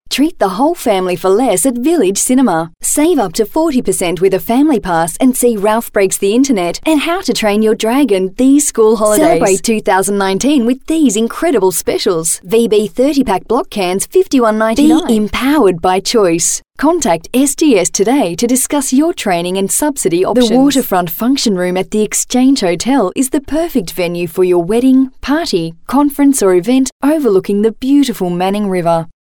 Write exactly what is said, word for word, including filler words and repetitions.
Treat the whole family for less at Village Cinema. Save up to forty percent with a family pass and see Ralph Breaks the Internet and How to Train Your Dragon these school holidays. Celebrate two thousand nineteen with these incredible specials. V B thirty pack block cans fifty-one ninety-nine. Be empowered by choice. Contact S T S today to discuss your training and subsidy options. The waterfront function room at the Exchange Hotel is the perfect venue for your wedding, party, conference or event overlooking the beautiful Manning River.